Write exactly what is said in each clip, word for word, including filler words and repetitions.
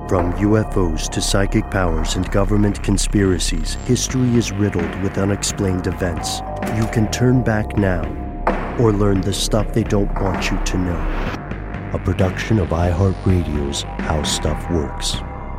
From U F Os to psychic powers and government conspiracies, history is riddled with unexplained events. You can turn back now or learn the stuff they don't want you to know. A production of iHeartRadio's How Stuff Works.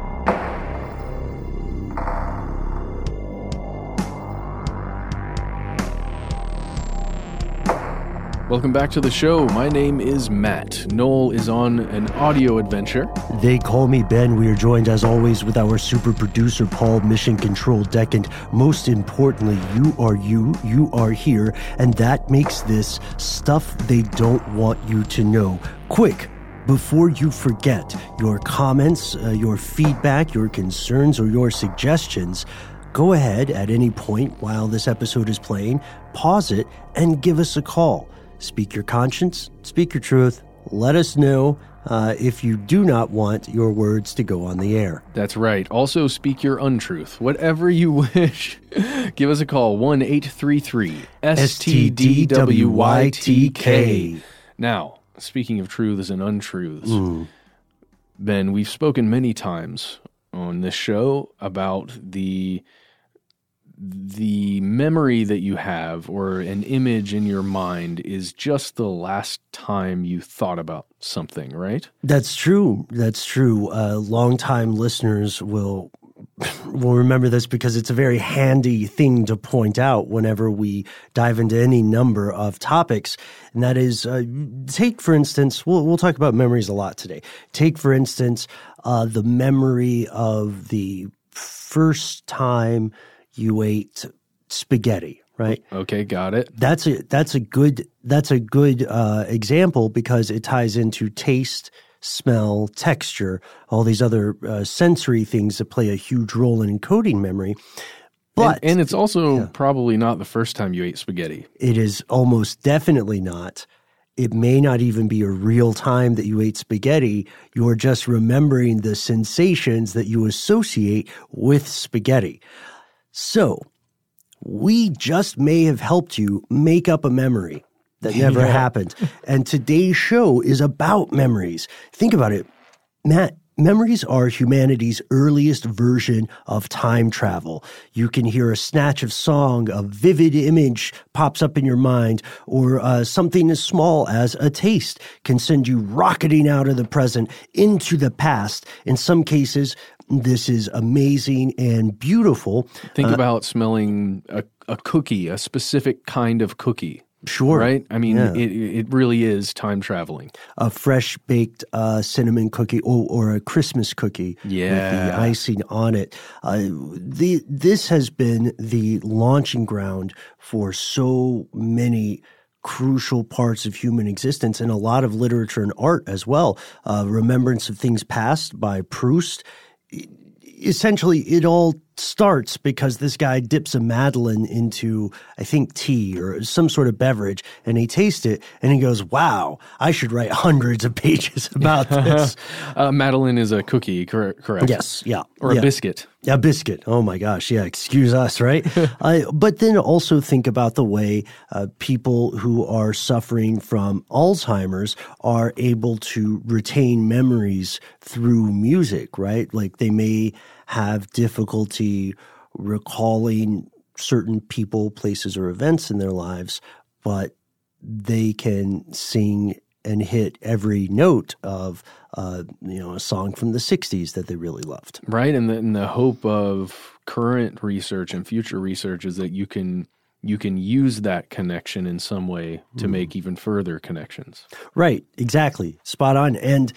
Welcome back to the show. My name is Matt. Noel is on an audio adventure. They call me Ben. We are joined, as always, with our super producer, Paul, Mission Control Deck. And most importantly, you are you, you are here, and that makes this stuff they don't want you to know. Quick, before you forget, your comments, uh, your feedback, your concerns, or your suggestions, go ahead at any point while this episode is playing, pause it, and give us a call. Speak your conscience, speak your truth. Let us know uh, if you do not want your words to go on the air. That's right. Also, speak your untruth. Whatever you wish. Give us a call, one eight three three S T D W Y T K. Now, speaking of truths and untruths, mm. Ben, we've spoken many times on this show about the... the memory that you have or an image in your mind is just the last time you thought about something, right? That's true. That's true. Uh, longtime listeners will will remember this because it's a very handy thing to point out whenever we dive into any number of topics. And that is, uh, take, for instance, we'll, we'll talk about memories a lot today. Take, for instance, uh, the memory of the first time you ate spaghetti, right? Okay, got it. That's a that's a good that's a good uh, example because it ties into taste, smell, texture, all these other uh, sensory things that play a huge role in encoding memory. But and, and it's also yeah. probably not the first time you ate spaghetti. It is almost definitely not. It may not even be a real time that you ate spaghetti. You're just remembering the sensations that you associate with spaghetti. So, we just may have helped you make up a memory that never yeah. happened. And today's show is about memories. Think about it. Matt, memories are humanity's earliest version of time travel. You can hear a snatch of song, a vivid image pops up in your mind, or uh, something as small as a taste can send you rocketing out of the present into the past. In some cases, this is amazing and beautiful. Think uh, about smelling a, a cookie, a specific kind of cookie. Sure. Right? I mean, yeah. it it really is time traveling. A fresh baked uh, cinnamon cookie or, or a Christmas cookie yeah. with the icing on it. Uh, the This has been the launching ground for so many crucial parts of human existence and a lot of literature and art as well. Uh, Remembrance of Things Past by Proust. Essentially, it all starts because this guy dips a Madeleine into, I think, tea or some sort of beverage, and he tastes it, and he goes, wow, I should write hundreds of pages about this. uh, Madeleine is a cookie, cor- correct? Yes, yeah. Or yeah. a biscuit. A biscuit. Oh, my gosh. Yeah, excuse us, right? uh, but then also think about the way uh, people who are suffering from Alzheimer's are able to retain memories through music, right? Like they may have difficulty recalling certain people, places, or events in their lives, but they can sing and hit every note of uh, you know, a song from the sixties that they really loved. Right, and the, and the hope of current research and future research is that you can you can use that connection in some way to mm. make even further connections. Right, exactly. Spot on. And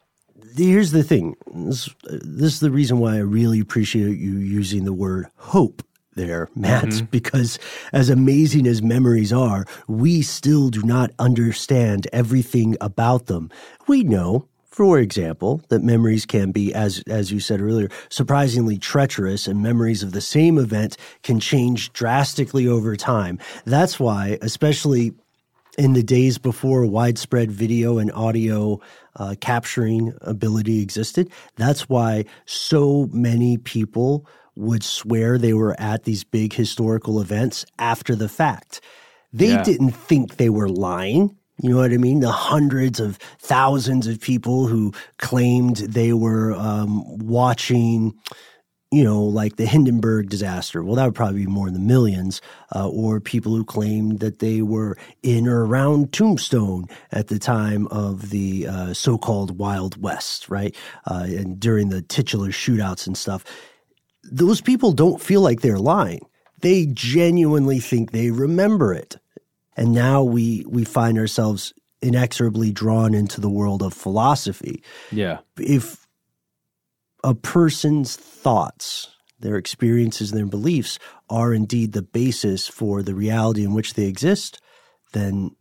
here's the thing. This, this is the reason why I really appreciate you using the word hope there, Matt, mm-hmm. because as amazing as memories are, we still do not understand everything about them. We know, for example, that memories can be, as as you said earlier, surprisingly treacherous, and memories of the same event can change drastically over time. That's why, especially in the days before widespread video and audio uh, capturing ability existed, that's why so many people would swear they were at these big historical events after the fact. They yeah. didn't think they were lying. You know what I mean? The hundreds of thousands of people who claimed they were um, watching, you know, like the Hindenburg disaster. Well, that would probably be more in the millions. Uh, or people who claimed that they were in or around Tombstone at the time of the uh, so-called Wild West, right? Uh, and during the titular shootouts and stuff. Those people don't feel like they're lying. They genuinely think they remember it. And now we we find ourselves inexorably drawn into the world of philosophy. Yeah. If a person's thoughts, their experiences, and their beliefs are indeed the basis for the reality in which they exist, then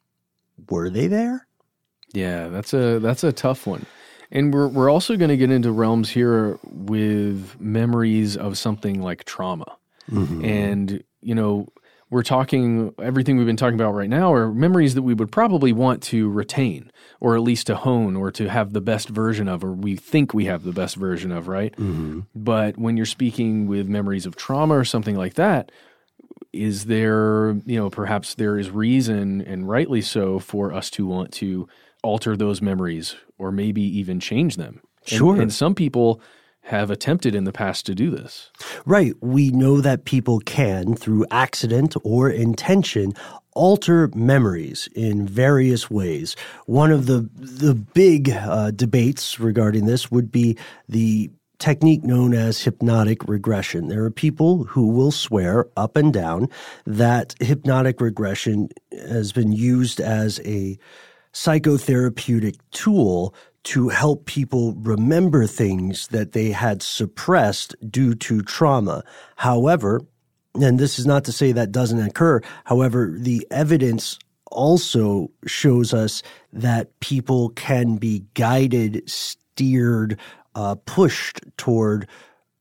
were they there? Yeah, that's a that's a tough one. And we're we're also going to get into realms here with memories of something like trauma. Mm-hmm. And, you know, we're talking, everything we've been talking about right now are memories that we would probably want to retain, or at least to hone, or to have the best version of, or we think we have the best version of, right? Mm-hmm. But when you're speaking with memories of trauma or something like that, is there, you know, perhaps there is reason, and rightly so, for us to want to alter those memories, or maybe even change them. Sure. And, and some people have attempted in the past to do this. Right. We know that people can, through accident or intention, alter memories in various ways. One of the the big uh, debates regarding this would be the technique known as hypnotic regression. There are people who will swear up and down that hypnotic regression has been used as a psychotherapeutic tool to help people remember things that they had suppressed due to trauma. However, and this is not to say that doesn't occur, however, the evidence also shows us that people can be guided, steered, uh, pushed toward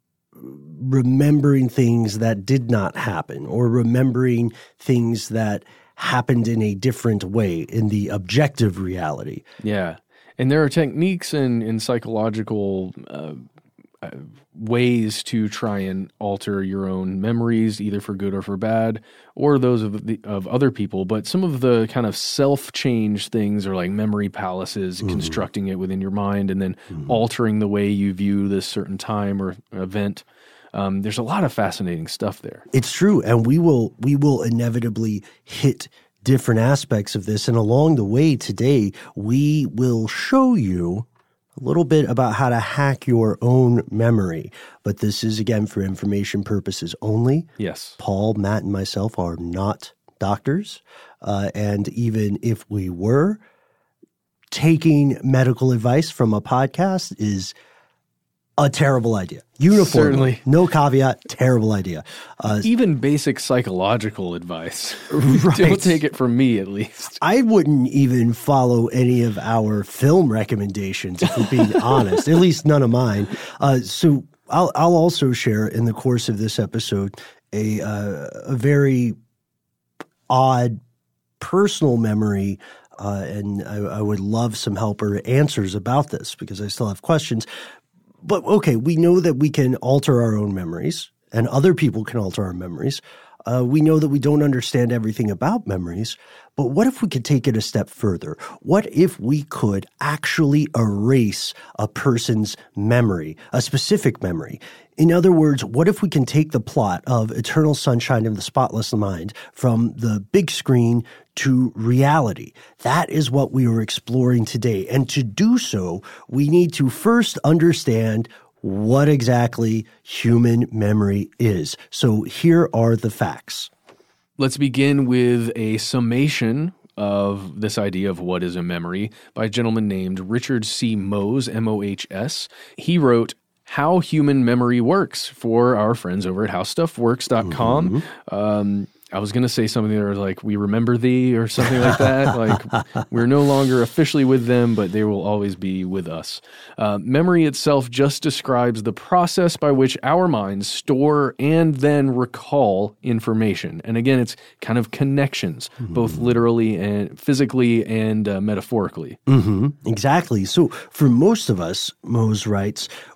remembering things that did not happen, or remembering things that happened in a different way in the objective reality. Yeah. And there are techniques and, and psychological uh, uh, ways to try and alter your own memories, either for good or for bad, or those of the, of other people. But some of the kind of self-change things are like memory palaces, mm-hmm. constructing it within your mind, and then mm-hmm. altering the way you view this certain time or event. Um, there's a lot of fascinating stuff there. It's true, and we will we will inevitably hit different aspects of this. And along the way today, we will show you a little bit about how to hack your own memory. But this is, again, for information purposes only. Yes. Paul, Matt, and myself are not doctors. Uh, and even if we were, taking medical advice from a podcast is a terrible idea. Uniformly. Certainly. No caveat, terrible idea. Uh, Even basic psychological advice. Right. Don't take it from me, at least. I wouldn't even follow any of our film recommendations, if we're being honest, at least none of mine. Uh, so I'll, I'll also share in the course of this episode a, uh, a very odd personal memory. Uh, and I, I would love some help or answers about this, because I still have questions. But okay, we know that we can alter our own memories, and other people can alter our memories. Uh, we know that we don't understand everything about memories, but what if we could take it a step further? What if we could actually erase a person's memory, a specific memory? In other words, what if we can take the plot of Eternal Sunshine of the Spotless Mind from the big screen to reality? That is what we are exploring today. And to do so, we need to first understand what exactly human memory is. So here are the facts. Let's begin with a summation of this idea of what is a memory by a gentleman named Richard C. Mohs, M O H S. He wrote How Human Memory Works for our friends over at how stuff works dot com. Mm-hmm. Um, I was going to say something that was like, we remember thee, or something like that. Like, we're no longer officially with them, but they will always be with us. Uh, memory itself just describes the process by which our minds store and then recall information. And again, it's kind of connections, mm-hmm. both literally and physically and uh, metaphorically. Mm-hmm. Exactly. So for most of us, Mohs writes,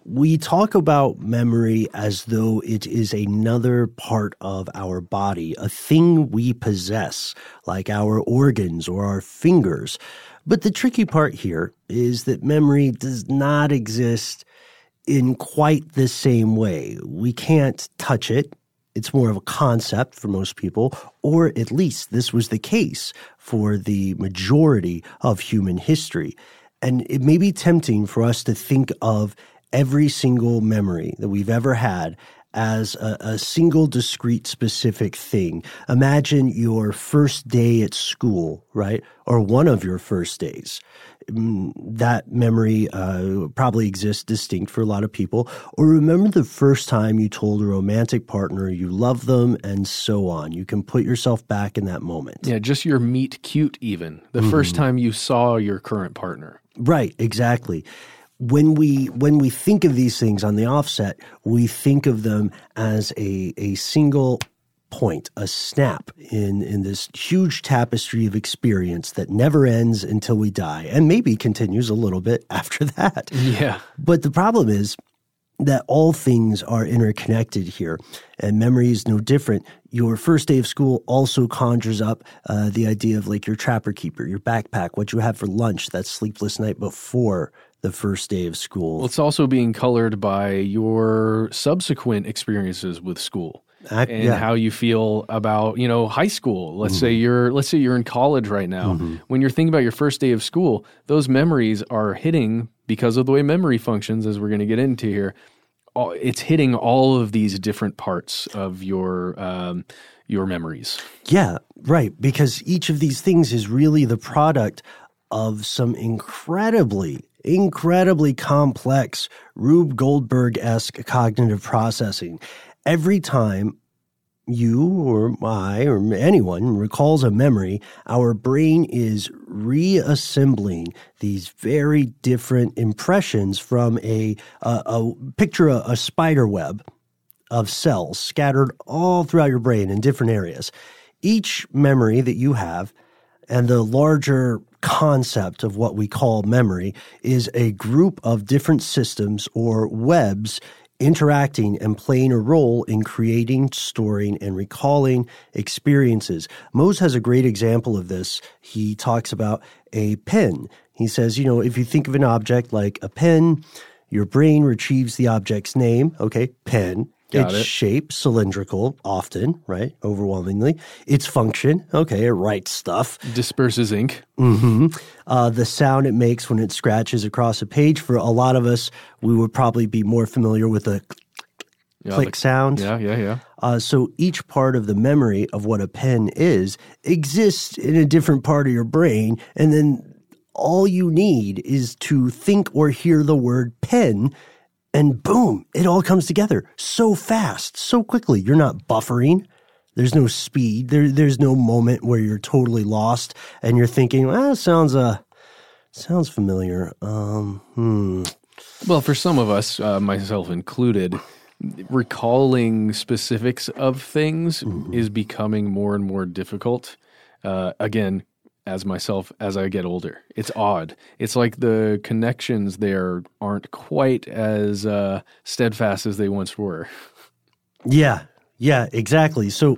We talk about memory as though it is another part of our body, a thing we possess, like our organs or our fingers. But the tricky part here is that memory does not exist in quite the same way. We can't touch it. It's more of a concept for most people, or at least this was the case for the majority of human history. And it may be tempting for us to think of every single memory that we've ever had as a, a single discrete specific thing. Imagine your first day at school, right? Or one of your first days. That memory uh, probably exists distinct for a lot of people. Or remember the first time you told a romantic partner you love them, and so on. You can put yourself back in that moment. Yeah, just your meet cute even. The mm-hmm. first time you saw your current partner. Right, exactly. When we when we think of these things on the offset, we think of them as a a single point, a snap in, in this huge tapestry of experience that never ends until we die, and maybe continues a little bit after that. Yeah. But the problem is that all things are interconnected here, and memory is no different. Your first day of school also conjures up uh, the idea of like your trapper keeper, your backpack, what you had for lunch, that sleepless night before the first day of school. Well, it's also being colored by your subsequent experiences with school. I, and yeah. how you feel about, you know, high school. Let's mm-hmm. say you're let's say you're in college right now. Mm-hmm. When you're thinking about your first day of school, those memories are hitting because of the way memory functions, as we're going to get into here. It's hitting all of these different parts of your um, your memories. Yeah, right. Because each of these things is really the product of some incredibly, incredibly complex Rube Goldberg-esque cognitive processing. Every time you or I or anyone recalls a memory, our brain is reassembling these very different impressions from a, a, a picture a, a spider web of cells scattered all throughout your brain in different areas. Each memory that you have and the larger concept of what we call memory is a group of different systems or webs interacting and playing a role in creating, storing, and recalling experiences. Mose has a great example of this. He talks about a pen. He says, you know, if you think of an object like a pen, your brain retrieves the object's name, okay, pen. Got its it. shape, cylindrical, often, right, overwhelmingly. Its function, okay, it writes stuff. Disperses ink. Mm-hmm. Uh, the sound it makes when it scratches across a page. For a lot of us, we would probably be more familiar with the yeah, click like, sound. Yeah, yeah, yeah. Uh, so each part of the memory of what a pen is exists in a different part of your brain, and then all you need is to think or hear the word pen, and boom, it all comes together so fast, so quickly. You're not buffering. There's no speed. There, there's no moment where you're totally lost and you're thinking, well, sounds uh, sounds familiar. Um, hmm. Well, for some of us, uh, myself included, recalling specifics of things mm-hmm. is becoming more and more difficult. Uh, again, as myself, as I get older. It's odd. It's like the connections there aren't quite as uh, steadfast as they once were. Yeah, yeah, exactly. So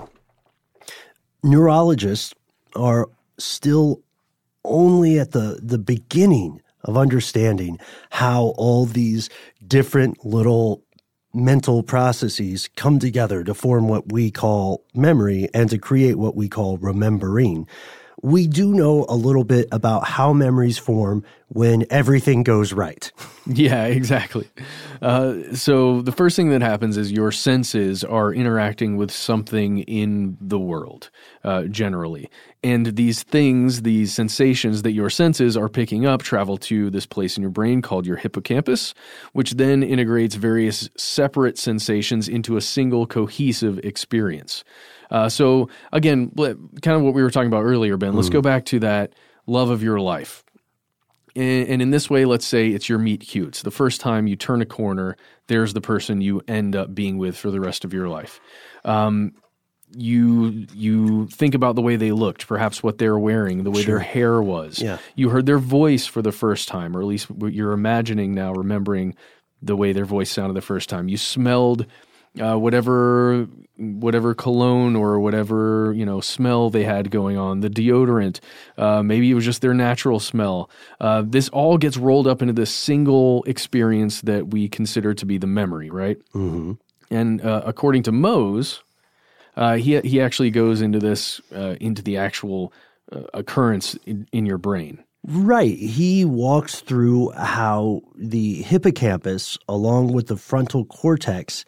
neurologists are still only at the, the beginning of understanding how all these different little mental processes come together to form what we call memory and to create what we call remembering. We do know a little bit about how memories form when everything goes right. Yeah, exactly. Uh, so the first thing that happens is your senses are interacting with something in the world, uh, generally. And these things, these sensations that your senses are picking up travel to this place in your brain called your hippocampus, which then integrates various separate sensations into a single cohesive experience. Uh, so again, kind of what we were talking about earlier, Ben, let's mm. go back to that love of your life. And, and in this way, let's say it's your meet cutes. The first time you turn a corner, there's the person you end up being with for the rest of your life. Um, you you think about the way they looked, perhaps what they were wearing, the way sure. their hair was. Yeah. You heard their voice for the first time, or at least what you're imagining now, remembering the way their voice sounded the first time. You smelled uh, whatever whatever cologne or whatever, you know, smell they had going on, the deodorant. Uh, maybe it was just their natural smell. Uh, this all gets rolled up into this single experience that we consider to be the memory, right? Mm-hmm. And uh, according to Mose, uh, he he actually goes into this uh, into the actual uh, occurrence in, in your brain. Right. He walks through how the hippocampus, along with the frontal cortex,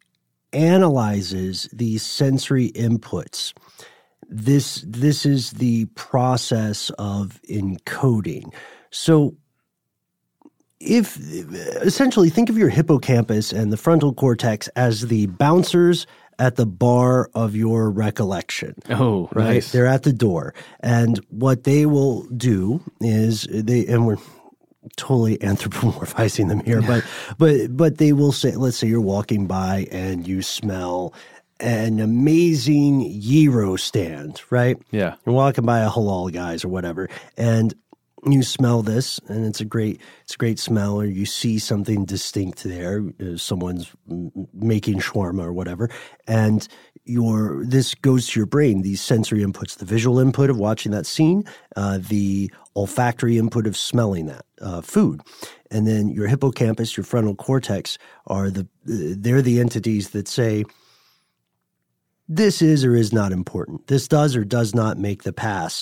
analyzes these sensory inputs. This this is the process of encoding. So if essentially think of your hippocampus and the frontal cortex as the bouncers at the bar of your recollection. Oh, right. Nice. They're at the door. And what they will do is they, and we're totally anthropomorphizing them here, but, but, but they will say, let's say you're walking by and you smell an amazing gyro stand, right? Yeah. You're walking by a halal guys or whatever, and you smell this, and it's a great, it's a great smell, or you see something distinct there. Uh, someone's making shawarma or whatever, and your this goes to your brain. These sensory inputs: the visual input of watching that scene, uh, the olfactory input of smelling that uh, food, and then your hippocampus, your frontal cortex are the they're the entities that say, this is or is not important. This does or does not make the pass.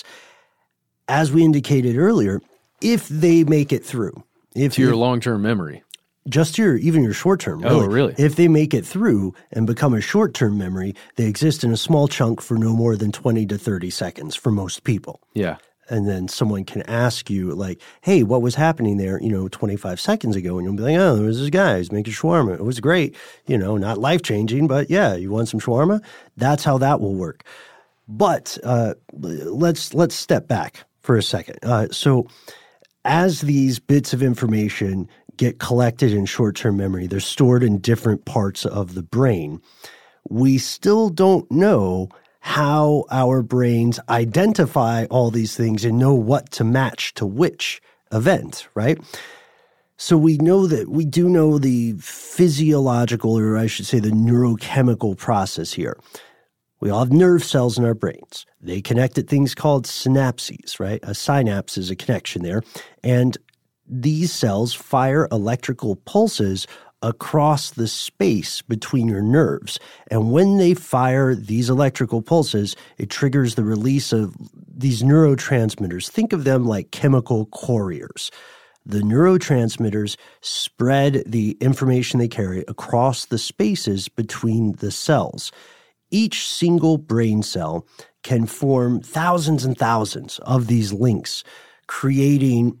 As we indicated earlier, if they make it through. If to your long-term memory. Just your, even your short-term. Really. Oh, really? If they make it through and become a short-term memory, they exist in a small chunk for no more than twenty to thirty seconds for most people. Yeah. And then someone can ask you, like, hey, what was happening there, you know, twenty-five seconds ago? And you'll be like, oh, there was this guy who's making shawarma. It was great. You know, not life-changing, but yeah, you want some shawarma? That's how that will work. But uh, let's let's step back for a second. Uh, so as these bits of information get collected in short-term memory, they're stored in different parts of the brain. We still don't know how our brains identify all these things and know what to match to which event, right? So we know that we do know the physiological, or I should say the neurochemical process here. We all have nerve cells in our brains. They connect at things called synapses, right? A synapse is a connection there. And these cells fire electrical pulses across the space between your nerves. And when they fire these electrical pulses, it triggers the release of these neurotransmitters. Think of them like chemical couriers. The neurotransmitters spread the information they carry across the spaces between the cells. Each single brain cell can form thousands and thousands of these links, creating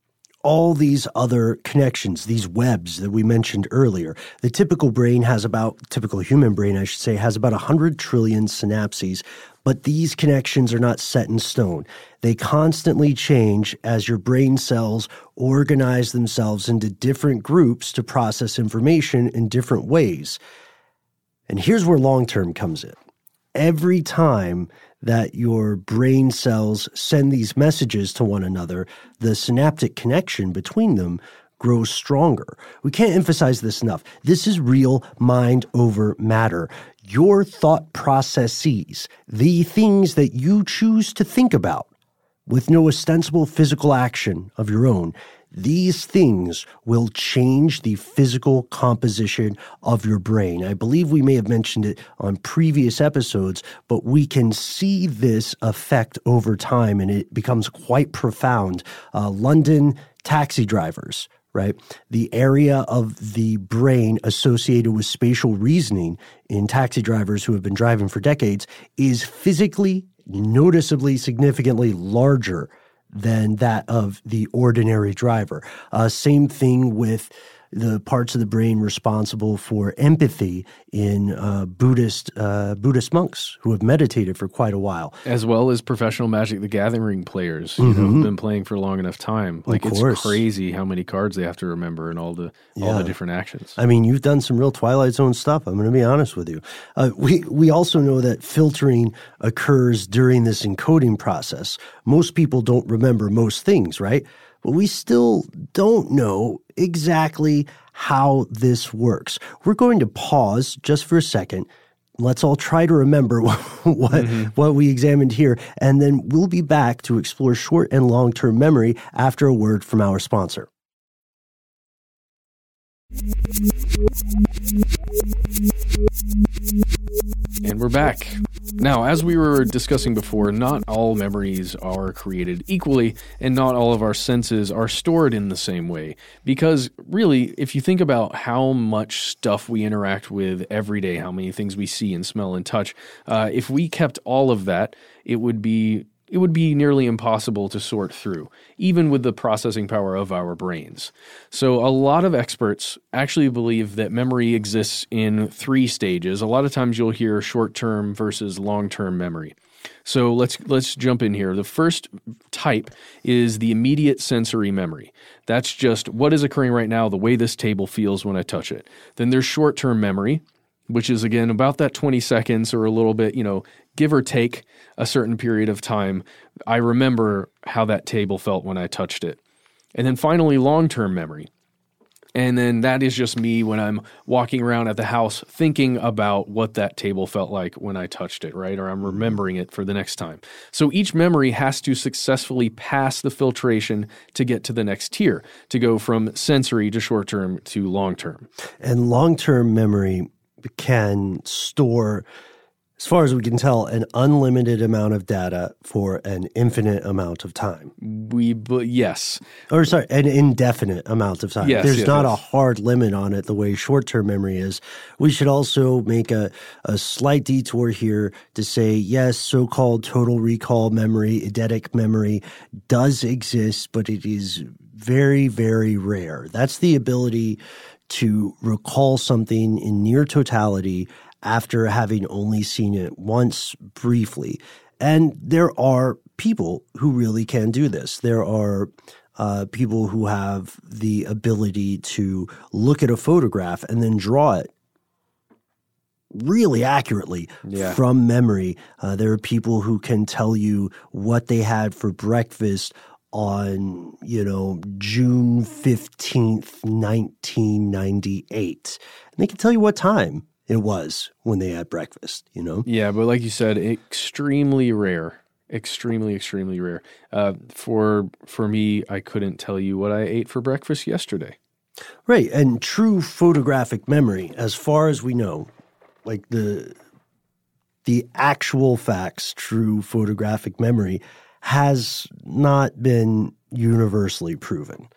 all these other connections, these webs that we mentioned earlier. The typical brain has about, typical human brain, I should say, has about one hundred trillion synapses, but these connections are not set in stone. They constantly change as your brain cells organize themselves into different groups to process information in different ways. And here's where long-term comes in. Every time that your brain cells send these messages to one another, the synaptic connection between them grows stronger. We can't emphasize this enough. This is real mind over matter. Your thought processes, the things that you choose to think about with no ostensible physical action of your own, these things will change the physical composition of your brain. I believe we may have mentioned it on previous episodes, but we can see this effect over time, and it becomes quite profound. Uh, London taxi drivers, right? The area of the brain associated with spatial reasoning in taxi drivers who have been driving for decades is physically, noticeably, significantly larger than that of the ordinary driver. Uh, same thing with the parts of the brain responsible for empathy in uh, Buddhist uh, Buddhist monks who have meditated for quite a while. As well as professional Magic the Gathering players, you mm-hmm. know, who've been playing for a long enough time. Like, it's crazy how many cards they have to remember and all the yeah. all the different actions. I mean, you've done some real Twilight Zone stuff. I'm going to be honest with you. Uh, we, we also know that filtering occurs during this encoding process. Most people don't remember most things, right? but we still don't know exactly how this works. We're going to pause just for a second. Let's all try to remember what mm-hmm. what we examined here, and then we'll be back to explore short and long-term memory after a word from our sponsor. And we're back. Now, as we were discussing before, not all memories are created equally, and not all of our senses are stored in the same way. Because really, if you think about how much stuff we interact with every day, how many things we see and smell and touch, uh, if we kept all of that, it would be it would be nearly impossible to sort through, even with the processing power of our brains. So a lot of experts actually believe that memory exists in three stages. A lot of times you'll hear short-term versus long-term memory. So let's let's jump in here. The first type is the immediate sensory memory. That's just what is occurring right now, the way this table feels when I touch it. Then there's short-term memory, which is, again, about that twenty seconds or a little bit, you know, give or take a certain period of time. I remember how that table felt when I touched it. And then finally, long-term memory. And then that is just me when I'm walking around at the house thinking about what that table felt like when I touched it, right? Or I'm remembering it for the next time. So each memory has to successfully pass the filtration to get to the next tier, to go from sensory to short-term to long-term. And long-term memory can store, as far as we can tell, an unlimited amount of data for an infinite amount of time. We, but yes. Or sorry, an indefinite amount of time. Yes, There's yes, not yes. a hard limit on it the way short-term memory is. We should also make a, a slight detour here to say, yes, so-called total recall memory, eidetic memory does exist, but it is very, very rare. That's the ability to recall something in near totality after having only seen it once briefly. And there are people who really can do this. There are uh, people who have the ability to look at a photograph and then draw it really accurately yeah. from memory. Uh, there are people who can tell you what they had for breakfast on, you know, June fifteenth, nineteen ninety-eight. And they can tell you what time it was when they had breakfast, you know? Yeah, but like you said, extremely rare. Extremely, extremely rare. Uh, for for me, I couldn't tell you what I ate for breakfast yesterday. Right, and true photographic memory, as far as we know, like the the actual facts, true photographic memory, has not been universally proven.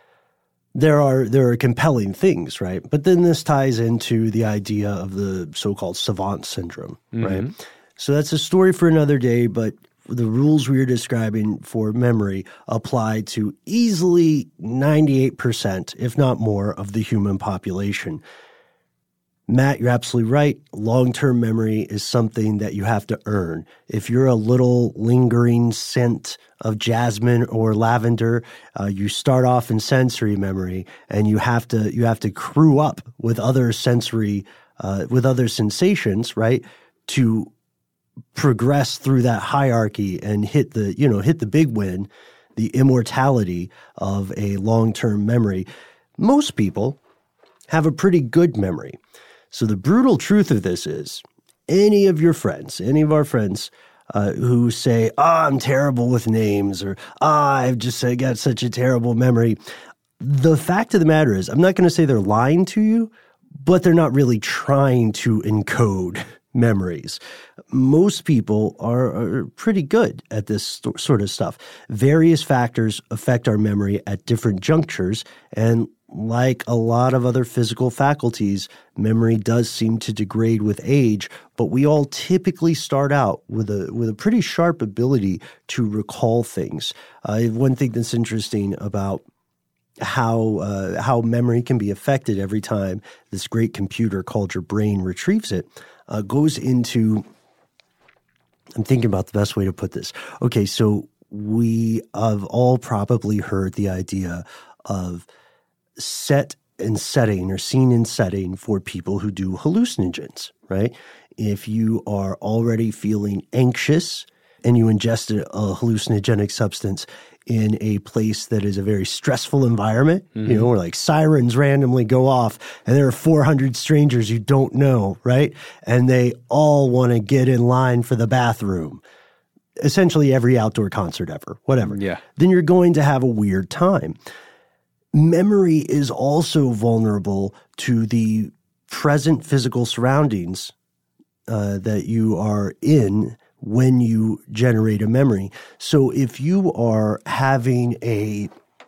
There are there are compelling things, right? But then this ties into the idea of the so-called savant syndrome, mm-hmm. right? So that's a story for another day, but the rules we are describing for memory apply to easily ninety-eight percent, if not more, of the human population. Matt, you're absolutely right. Long-term memory is something that you have to earn. If you're a little lingering scent of jasmine or lavender, uh, you start off in sensory memory, and you have to you have to crew up with other sensory uh, with other sensations, right, to progress through that hierarchy and hit the you know hit the big win, the immortality of a long-term memory. Most people have a pretty good memory. So the brutal truth of this is any of your friends, any of our friends uh, who say, oh, I'm terrible with names, or oh, I've just I got such a terrible memory. The fact of the matter is, I'm not going to say they're lying to you, but they're not really trying to encode memories. Most people are, are pretty good at this st- sort of stuff. Various factors affect our memory at different junctures, and like a lot of other physical faculties, memory does seem to degrade with age, but we all typically start out with a with a pretty sharp ability to recall things. Uh, one thing that's interesting about how uh, how memory can be affected every time this great computer called your brain retrieves it uh, goes into, I'm thinking about the best way to put this. Okay, so we have all probably heard the idea of set and setting, or scene and setting, for people who do hallucinogens, right? If you are already feeling anxious and you ingest a, a hallucinogenic substance in a place that is a very stressful environment, mm-hmm. you know, where like sirens randomly go off and there are four hundred strangers you don't know, right? And they all want to get in line for the bathroom. Essentially every outdoor concert ever, whatever. Yeah. Then you're going to have a weird time. Memory is also vulnerable to the present physical surroundings uh, that you are in when you generate a memory. So if you are having a,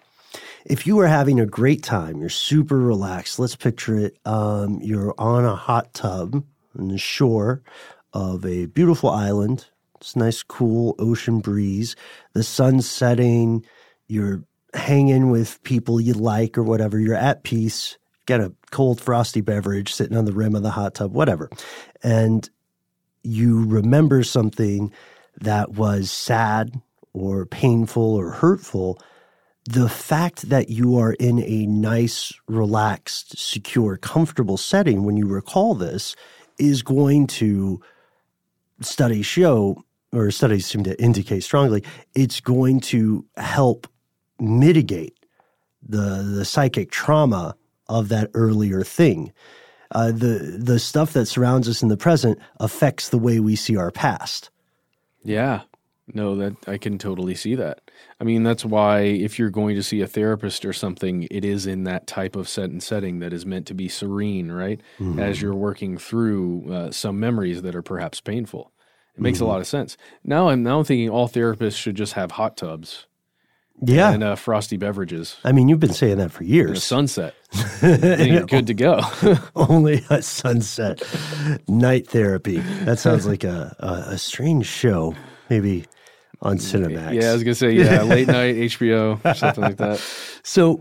if you are having a great time, you're super relaxed. Let's picture it. Um, you're on a hot tub on the shore of a beautiful island. It's a nice, cool ocean breeze. The sun's setting. You're hanging with people you like or whatever. You're at peace. Get a cold, frosty beverage sitting on the rim of the hot tub, whatever. And you remember something that was sad or painful or hurtful. The fact that you are in a nice, relaxed, secure, comfortable setting when you recall this is going to, studies show, or studies seem to indicate strongly, it's going to help mitigate the the psychic trauma of that earlier thing. Uh, the the stuff that surrounds us in the present affects the way we see our past. Yeah. No, that I can totally see that. I mean, that's why if you're going to see a therapist or something, it is in that type of set and setting that is meant to be serene, right? Mm-hmm. As you're working through uh, some memories that are perhaps painful. It makes mm-hmm. a lot of sense. Now I'm now thinking all therapists should just have hot tubs. Yeah. And uh, frosty beverages. I mean, you've been saying that for years. And a sunset. Then you're good to go. Only a sunset. Night therapy. That sounds like a, a, a strange show, maybe on Cinemax. Yeah, I was going to say, yeah, late night, H B O, something like that. So,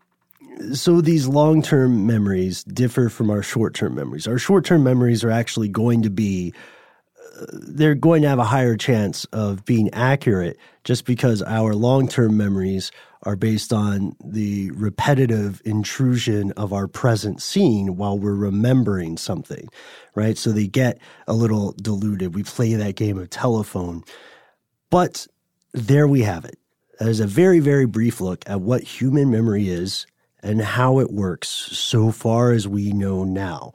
so these long-term memories differ from our short-term memories. Our short-term memories are actually going to be they're going to have a higher chance of being accurate just because our long-term memories are based on the repetitive intrusion of our present scene while we're remembering something, right? So they get a little diluted. We play that game of telephone. But there we have it. There's a very, very brief look at what human memory is and how it works so far as we know now.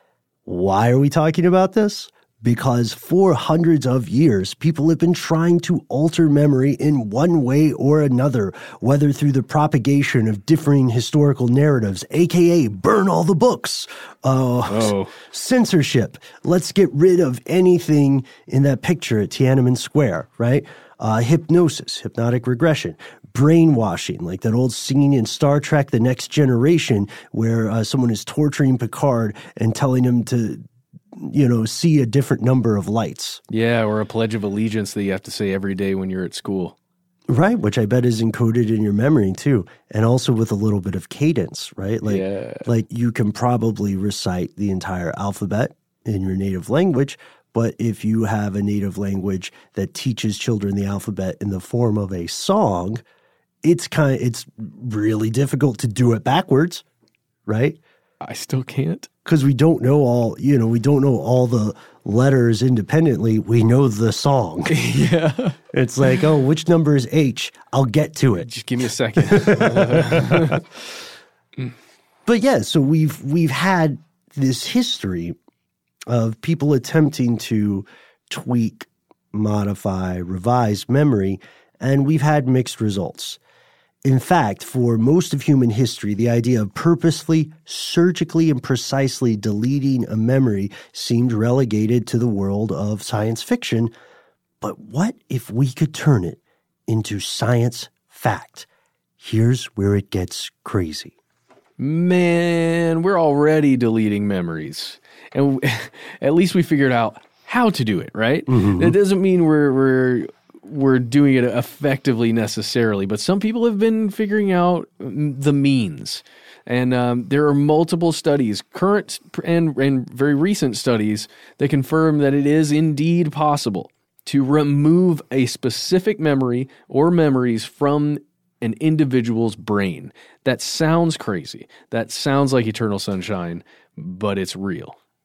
Why are we talking about this? Because for hundreds of years, people have been trying to alter memory in one way or another, whether through the propagation of differing historical narratives, a k a burn all the books, uh, oh. censorship. Let's get rid of anything in that picture at Tiananmen Square, right? Uh, hypnosis, hypnotic regression, brainwashing, like that old scene in Star Trek, The Next Generation, where uh, someone is torturing Picard and telling him to, you know, see a different number of lights. Yeah, or a Pledge of Allegiance that you have to say every day when you're at school. Right, which I bet is encoded in your memory too, and also with a little bit of cadence, right? Like, yeah. like you can probably recite the entire alphabet in your native language, but if you have a native language that teaches children the alphabet in the form of a song, it's kind of, it's really difficult to do it backwards, right? I still can't. Because we don't know all, you know, we don't know all the letters independently. We know the song. Yeah. It's like, oh, which number is H? I'll get to it. Just give me a second. But yeah, so we've we've had this history of people attempting to tweak, modify, revise memory, and we've had mixed results. In fact, for most of human history, the idea of purposefully, surgically, and precisely deleting a memory seemed relegated to the world of science fiction. But what if we could turn it into science fact? Here's where it gets crazy. Man, we're already deleting memories. And at least we figured out how to do it, right? Mm-hmm. That doesn't mean we're we're... we're doing it effectively necessarily, but some people have been figuring out the means. And um, there are multiple studies, current and, and very recent studies, that confirm that it is indeed possible to remove a specific memory or memories from an individual's brain. That sounds crazy. That sounds like eternal sunshine, but it's real.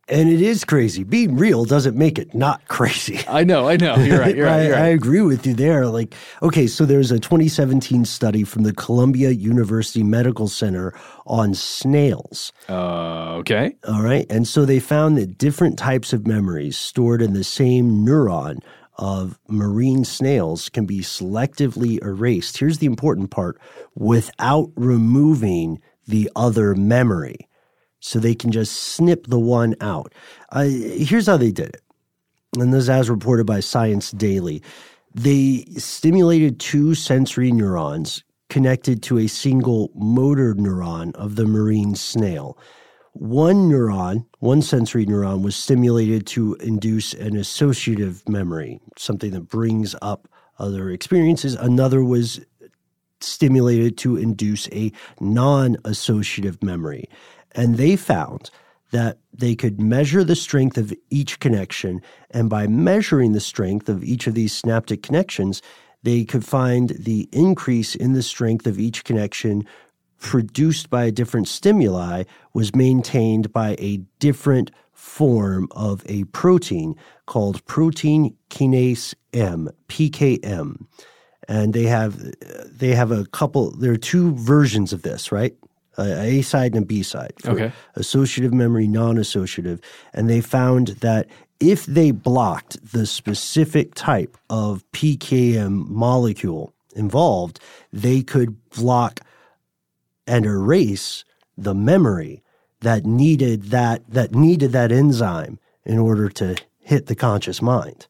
And it is crazy. Being real doesn't make it not crazy. I know, I know. You're right. You're right. You're right. I, I agree with you there. Like, okay, so there's a twenty seventeen study from the Columbia University Medical Center on snails. Uh, okay. All right. And so they found that different types of memories stored in the same neuron of marine snails can be selectively erased. Here's the important part: without removing the other memory. So they can just snip the one out. Uh, here's how they did it. And this is as reported by Science Daily. They stimulated two sensory neurons connected to a single motor neuron of the marine snail. One neuron, one sensory neuron, was stimulated to induce an associative memory, something that brings up other experiences. Another was stimulated to induce a non-associative memory. And they found that they could measure the strength of each connection, and by measuring the strength of each of these synaptic connections, they could find the increase in the strength of each connection produced by a different stimuli was maintained by a different form of a protein called protein kinase M, P K M. And they have they have a couple, there are two versions of this, right? A side and a B side. Okay. Associative memory, non-associative. And they found that if they blocked the specific type of P K M molecule involved, they could block and erase the memory that needed that that needed that enzyme in order to hit the conscious mind.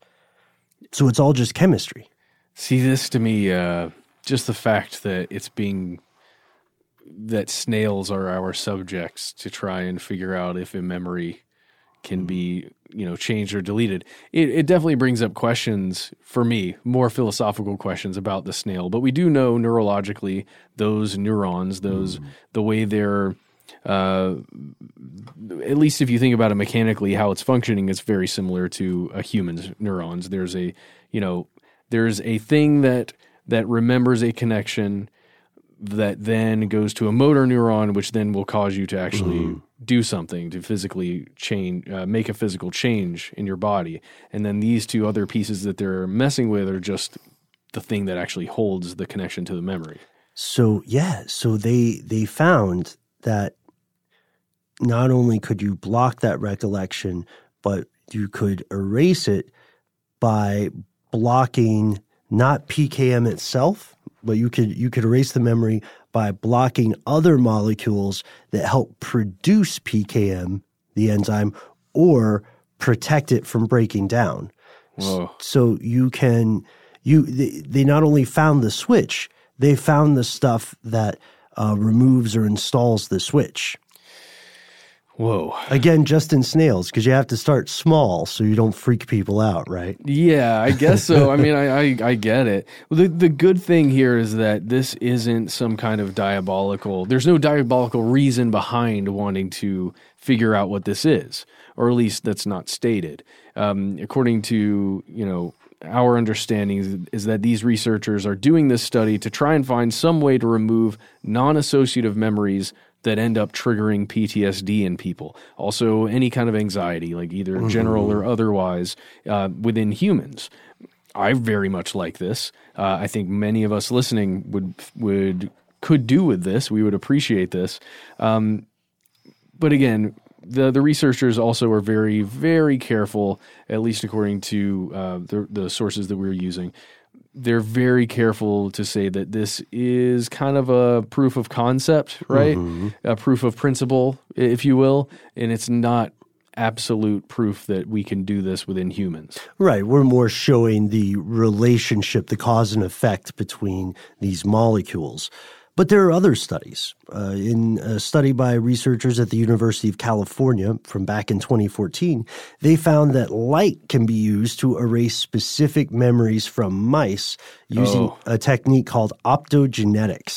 So it's all just chemistry. See, this to me, uh, just the fact that it's being that snails are our subjects to try and figure out if a memory can be, you know, changed or deleted. It, it definitely brings up questions for me, more philosophical questions about the snail. But we do know neurologically those neurons, those mm. the way they're, uh, at least if you think about it mechanically, how it's functioning, it's very similar to a human's neurons. There's a, you know, there's a thing that that remembers a connection that then goes to a motor neuron, which then will cause you to actually mm. do something, to physically change, uh, make a physical change in your body. And then these two other pieces that they're messing with are just the thing that actually holds the connection to the memory. So, yeah, so they they found that not only could you block that recollection, but you could erase it by blocking not P K M itself, but you could you could erase the memory by blocking other molecules that help produce P K M, the enzyme, or protect it from breaking down. Whoa. So you can you they, they not only found the switch, they found the stuff that uh, removes or installs the switch. Whoa. Again, just in snails, because you have to start small so you don't freak people out, right? Yeah, I guess so. I mean, I, I, I get it. The, the good thing here is that this isn't some kind of diabolical, there's no diabolical reason behind wanting to figure out what this is, or at least that's not stated. Um, according to, you know, our understanding is, is that these researchers are doing this study to try and find some way to remove non-associative memories that end up triggering P T S D in people. Also, any kind of anxiety, like either mm-hmm. general or otherwise, uh, within humans. I very much like this. Uh, I think many of us listening would would could do with this. We would appreciate this. Um, but again, the the researchers also are very, very careful, at least according to uh, the, the sources that we're using. They're very careful to say that this is kind of a proof of concept, right? Mm-hmm. A proof of principle, if you will, and it's not absolute proof that we can do this within humans. Right. We're more showing the relationship, the cause and effect between these molecules. But there are other studies. Uh, in a study by researchers at the University of California from back in twenty fourteen, they found that light can be used to erase specific memories from mice using oh. a technique called optogenetics.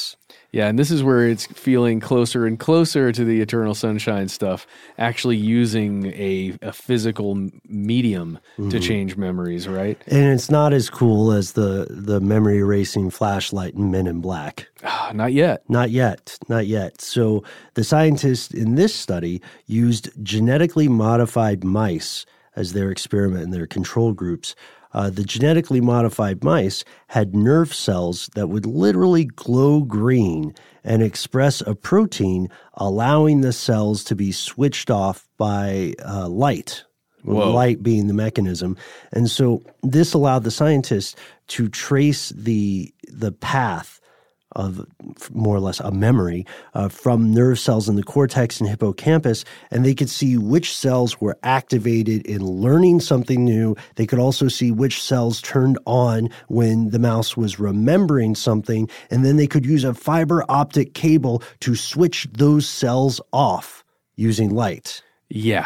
Yeah, and this is where it's feeling closer and closer to the Eternal Sunshine stuff, actually using a, a physical medium mm-hmm. to change memories, right? And it's not as cool as the, the memory erasing flashlight in Men in Black. Ah, not yet. Not yet. Not yet. So the scientists in this study used genetically modified mice as their experiment in their control groups. Uh, the genetically modified mice had nerve cells that would literally glow green and express a protein, allowing the cells to be switched off by uh, light, Whoa. light being the mechanism. And so this allowed the scientists to trace the the path of more or less a memory uh, from nerve cells in the cortex and hippocampus, and they could see which cells were activated in learning something new. They could also see which cells turned on when the mouse was remembering something, and then they could use a fiber optic cable to switch those cells off using light. Yeah.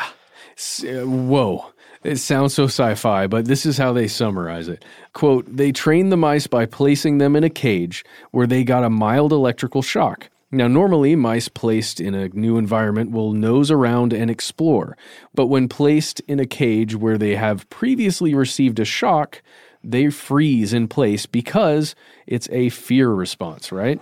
Uh, whoa. It sounds so sci-fi, but this is how they summarize it. Quote, they trained the mice by placing them in a cage where they got a mild electrical shock. Now, normally, mice placed in a new environment will nose around and explore. But when placed in a cage where they have previously received a shock, they freeze in place because it's a fear response, right?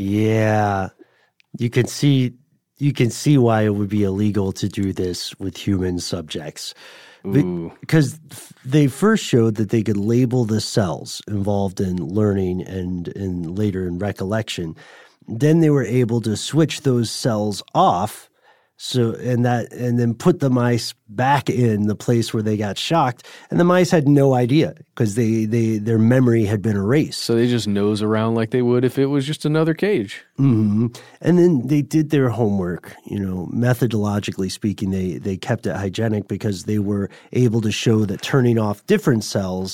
Yeah. You can see, you can see why it would be illegal to do this with human subjects. Ooh. Because they first showed that they could label the cells involved in learning and, and later in recollection. Then they were able to switch those cells off, so and that and then put the mice back in the place where they got shocked, and the mice had no idea because they, they their memory had been erased. So they just nose around like they would if it was just another cage. Mm-hmm. And then they did their homework. You know, methodologically speaking, they they kept it hygienic because they were able to show that turning off different cells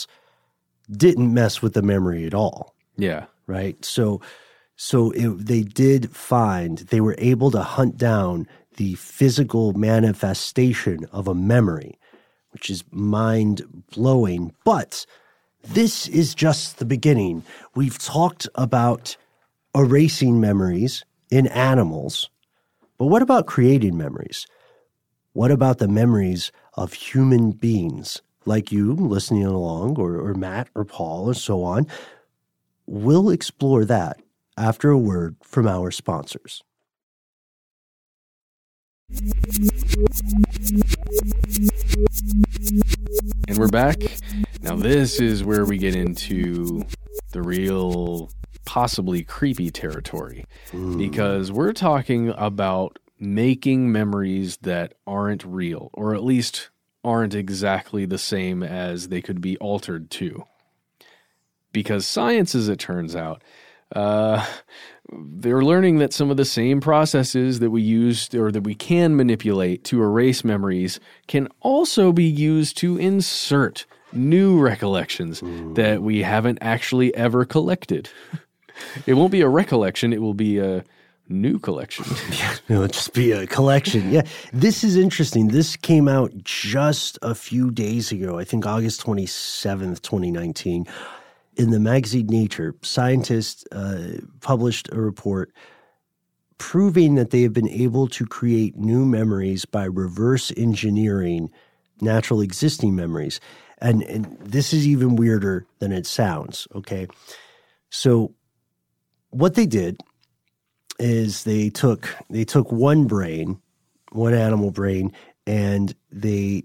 didn't mess with the memory at all. Yeah. Right. So so it, they did find they were able to hunt down the physical manifestation of a memory, which is mind-blowing. But this is just the beginning. We've talked about erasing memories in animals, but what about creating memories? What about the memories of human beings like you listening along, or, or Matt or Paul or so on? We'll explore that after a word from our sponsors. And we're back. Now this is where we get into the real, possibly creepy territory. Mm. Because we're talking about making memories that aren't real, or at least aren't exactly the same as they could be altered to. Because science, as it turns out, uh, they're learning that some of the same processes that we use or that we can manipulate to erase memories can also be used to insert new recollections mm. that we haven't actually ever collected. It won't be a recollection, it will be a new collection. Yeah, it'll just be a collection. Yeah, this is interesting. This came out just a few days ago, I think August twenty-seventh, twenty nineteen. In the magazine Nature, scientists uh, published a report proving that they have been able to create new memories by reverse engineering natural existing memories. And, and this is even weirder than it sounds, okay? So what they did is they took they took one brain, one animal brain, and they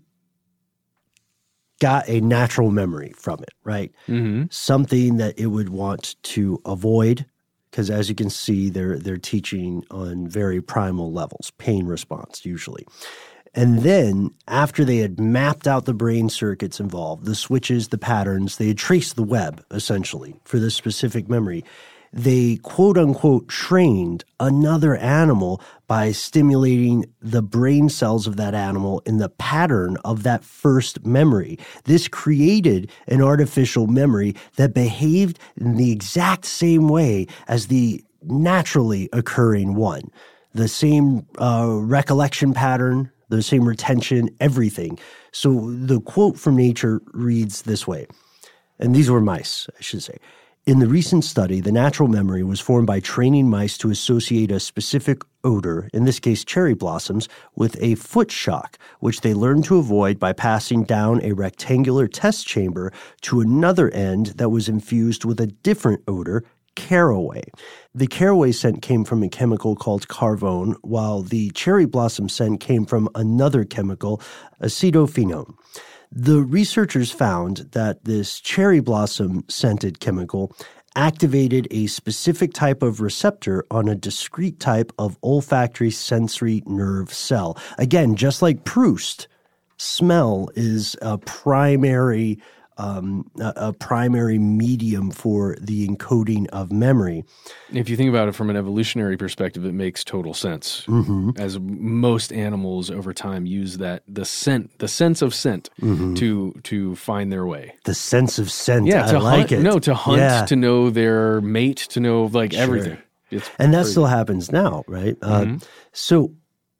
got a natural memory from it, right? Mm-hmm. Something that it would want to avoid, because as you can see, they're they're teaching on very primal levels, pain response usually. And then after they had mapped out the brain circuits involved, the switches, the patterns, they had traced the web essentially for this specific memory. They quote unquote trained another animal by stimulating the brain cells of that animal in the pattern of that first memory. This created an artificial memory that behaved in the exact same way as the naturally occurring one. The same uh, recollection pattern, the same retention, everything. So the quote from Nature reads this way, and these were mice, I should say. In the recent study, the natural memory was formed by training mice to associate a specific odor, in this case cherry blossoms, with a foot shock, which they learned to avoid by passing down a rectangular test chamber to another end that was infused with a different odor, caraway. The caraway scent came from a chemical called carvone, while the cherry blossom scent came from another chemical, acetophenone. The researchers found that this cherry blossom scented chemical activated a specific type of receptor on a discrete type of olfactory sensory nerve cell. Again, just like Proust, smell is a primary um, a, a primary medium for the encoding of memory. If you think about it from an evolutionary perspective, it makes total sense. Mm-hmm. As most animals over time use that the scent, the sense of scent, mm-hmm. to to find their way. The sense of scent. Yeah, to I like hunt, it. No, to hunt, yeah. to know their mate, to know like Sure. everything. It's and that crazy. still happens now, right? Mm-hmm. Uh, so,